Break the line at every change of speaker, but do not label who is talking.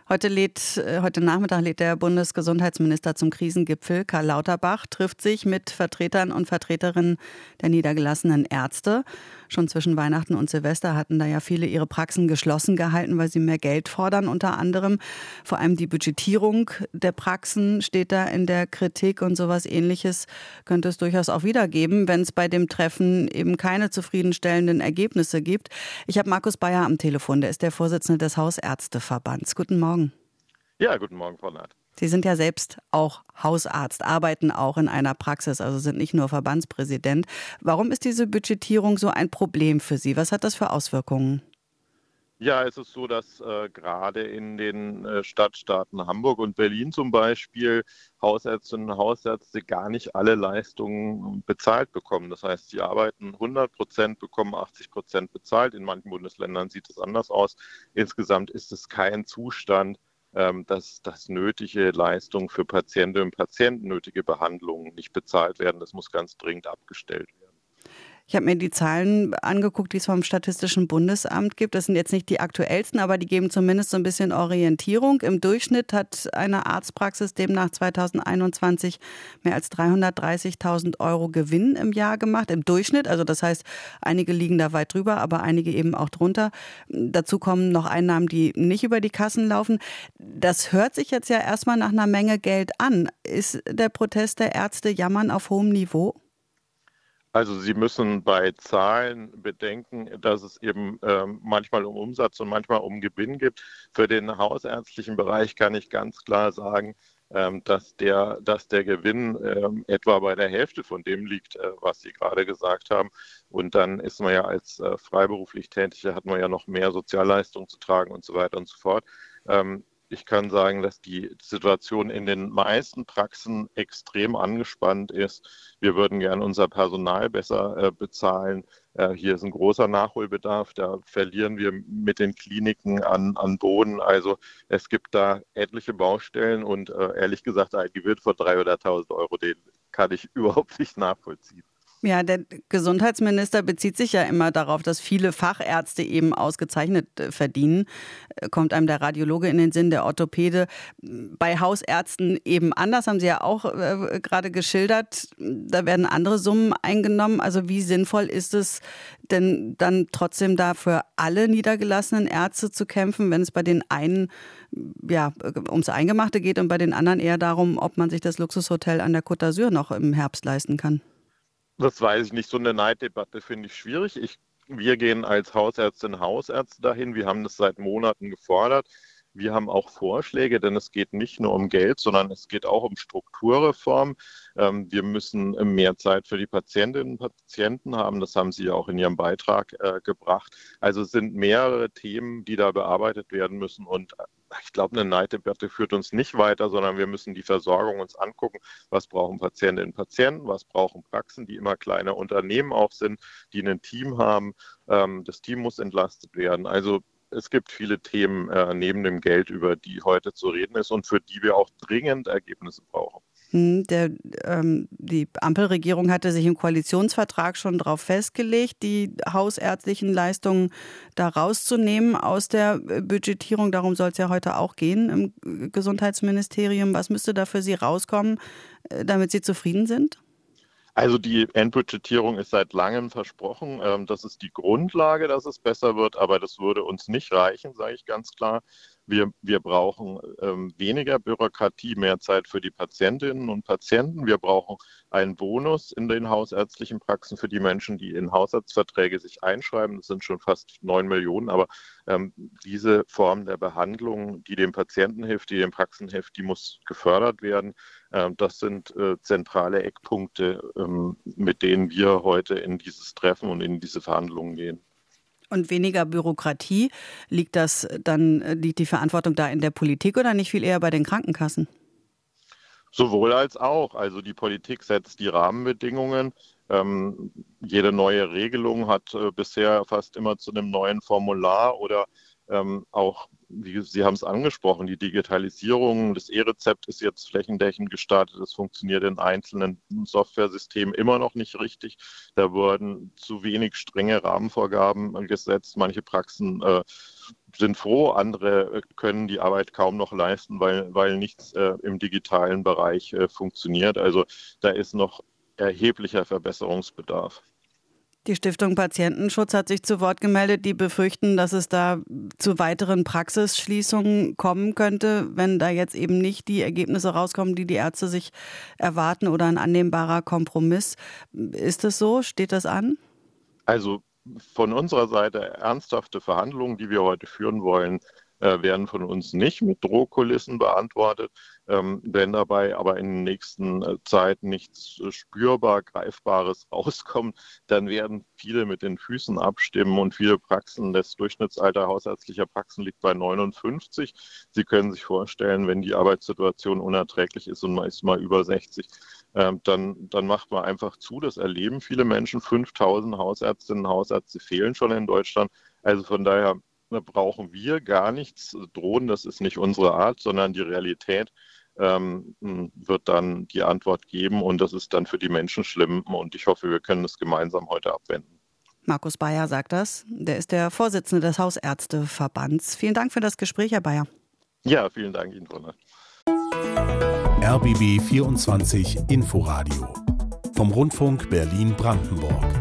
Heute Nachmittag lädt der Bundesgesundheitsminister zum Krisengipfel. Karl Lauterbach trifft sich mit Vertretern und Vertreterinnen der niedergelassenen Ärzte. Schon zwischen Weihnachten und Silvester hatten da ja viele ihre Praxen geschlossen gehalten, weil sie mehr Geld fordern unter anderem. Vor allem die Budgetierung der Praxen steht da in der Kritik und sowas Ähnliches könnte es durchaus auch wieder geben, wenn es bei dem Treffen eben keine zufriedenstellenden Ergebnisse gibt. Ich habe Markus Bayer am Telefon, der ist der Vorsitzende des Hausärzteverbands. Guten Morgen.
Ja, guten Morgen, Frau Naht.
Sie sind ja selbst auch Hausarzt, arbeiten auch in einer Praxis, also sind nicht nur Verbandspräsident. Warum ist diese Budgetierung so ein Problem für Sie? Was hat das für Auswirkungen?
Ja, es ist so, dass gerade in den Stadtstaaten Hamburg und Berlin zum Beispiel Hausärztinnen und Hausärzte gar nicht alle Leistungen bezahlt bekommen. Das heißt, sie arbeiten 100%, bekommen 80% bezahlt. In manchen Bundesländern sieht es anders aus. Insgesamt ist es kein Zustand, dass nötige Leistungen für Patientinnen und Patienten, nötige Behandlungen nicht bezahlt werden. Das muss ganz dringend abgestellt werden.
Ich habe mir die Zahlen angeguckt, die es vom Statistischen Bundesamt gibt. Das sind jetzt nicht die aktuellsten, aber die geben zumindest so ein bisschen Orientierung. Im Durchschnitt hat eine Arztpraxis demnach 2021 mehr als 330.000 € Gewinn im Jahr gemacht. Im Durchschnitt, also das heißt, einige liegen da weit drüber, aber einige eben auch drunter. Dazu kommen noch Einnahmen, die nicht über die Kassen laufen. Das hört sich jetzt ja erstmal nach einer Menge Geld an. Ist der Protest der Ärzte Jammern auf hohem Niveau?
Also Sie müssen bei Zahlen bedenken, dass es eben manchmal um Umsatz und manchmal um Gewinn geht. Für den hausärztlichen Bereich kann ich ganz klar sagen, dass der Gewinn etwa bei der Hälfte von dem liegt, was Sie gerade gesagt haben. Und dann ist man ja als freiberuflich Tätiger, hat man ja noch mehr Sozialleistungen zu tragen und so weiter und so fort. Ich kann sagen, dass die Situation in den meisten Praxen extrem angespannt ist. Wir würden gern unser Personal besser bezahlen. Hier ist ein großer Nachholbedarf. Da verlieren wir mit den Kliniken an Boden. Also es gibt da etliche Baustellen und ehrlich gesagt, ein Gewinn von 300.000 €, den kann ich überhaupt nicht nachvollziehen.
Ja, der Gesundheitsminister bezieht sich ja immer darauf, dass viele Fachärzte eben ausgezeichnet verdienen. Kommt einem der Radiologe in den Sinn, der Orthopäde. Bei Hausärzten eben anders, haben Sie ja auch gerade geschildert. Da werden andere Summen eingenommen. Also wie sinnvoll ist es denn dann trotzdem da für alle niedergelassenen Ärzte zu kämpfen, wenn es bei den einen ja ums Eingemachte geht und bei den anderen eher darum, ob man sich das Luxushotel an der Côte d'Azur noch im Herbst leisten kann?
Das weiß ich nicht. So eine Neiddebatte finde ich schwierig. Wir gehen als Hausärztinnen und Hausärzte dahin. Wir haben das seit Monaten gefordert. Wir haben auch Vorschläge, denn es geht nicht nur um Geld, sondern es geht auch um Strukturreform. Wir müssen mehr Zeit für die Patientinnen und Patienten haben. Das haben Sie ja auch in Ihrem Beitrag gebracht. Also es sind mehrere Themen, die da bearbeitet werden müssen. Und ich glaube, eine Neiddebatte führt uns nicht weiter, sondern wir müssen die Versorgung uns angucken. Was brauchen Patientinnen und Patienten? Was brauchen Praxen, die immer kleine Unternehmen auch sind, die ein Team haben? Das Team muss entlastet werden. Also es gibt viele Themen neben dem Geld, über die heute zu reden ist und für die wir auch dringend Ergebnisse brauchen.
Die Ampelregierung hatte sich im Koalitionsvertrag schon darauf festgelegt, die hausärztlichen Leistungen da rauszunehmen aus der Budgetierung. Darum soll es ja heute auch gehen im Gesundheitsministerium. Was müsste da für Sie rauskommen, damit Sie zufrieden sind?
Also die Endbudgetierung ist seit langem versprochen. Das ist die Grundlage, dass es besser wird, aber das würde uns nicht reichen, sage ich ganz klar. Wir brauchen weniger Bürokratie, mehr Zeit für die Patientinnen und Patienten. Wir brauchen einen Bonus in den hausärztlichen Praxen für die Menschen, die in Hausarztverträge sich einschreiben. Das sind schon fast 9 Millionen, aber diese Form der Behandlung, die dem Patienten hilft, die den Praxen hilft, die muss gefördert werden. Das sind zentrale Eckpunkte, mit denen wir heute in dieses Treffen und in diese Verhandlungen gehen.
Und weniger Bürokratie, liegt die Verantwortung da in der Politik oder nicht viel eher bei den Krankenkassen?
Sowohl als auch. Also die Politik setzt die Rahmenbedingungen. Jede neue Regelung hat bisher fast immer zu einem neuen Formular oder auch Sie haben es angesprochen, die Digitalisierung des E-Rezept ist jetzt flächendeckend gestartet. Es funktioniert in einzelnen Softwaresystemen immer noch nicht richtig. Da wurden zu wenig strenge Rahmenvorgaben gesetzt. Manche Praxen sind froh, andere können die Arbeit kaum noch leisten, weil nichts im digitalen Bereich funktioniert. Also da ist noch erheblicher Verbesserungsbedarf.
Die Stiftung Patientenschutz hat sich zu Wort gemeldet. Die befürchten, dass es da zu weiteren Praxisschließungen kommen könnte, wenn da jetzt eben nicht die Ergebnisse rauskommen, die die Ärzte sich erwarten oder ein annehmbarer Kompromiss. Ist das so? Steht das an?
Also von unserer Seite ernsthafte Verhandlungen, die wir heute führen wollen, werden von uns nicht mit Drohkulissen beantwortet. Wenn dabei aber in der nächsten Zeit nichts spürbar Greifbares rauskommt, dann werden viele mit den Füßen abstimmen und viele Praxen, das Durchschnittsalter hausärztlicher Praxen liegt bei 59. Sie können sich vorstellen, wenn die Arbeitssituation unerträglich ist und man ist mal über 60, dann macht man einfach zu. Das erleben viele Menschen. 5000 Hausärztinnen und Hausärzte fehlen schon in Deutschland. Also von daher brauchen wir gar nichts drohen. Das ist nicht unsere Art, sondern die Realität wird dann die Antwort geben und das ist dann für die Menschen schlimm und ich hoffe, wir können es gemeinsam heute abwenden.
Markus Bayer sagt das. Der ist der Vorsitzende des Hausärzteverbands. Vielen Dank für das Gespräch, Herr Bayer.
Ja, vielen Dank Ihnen, Sonne.
RBB 24 Inforadio vom Rundfunk Berlin-Brandenburg.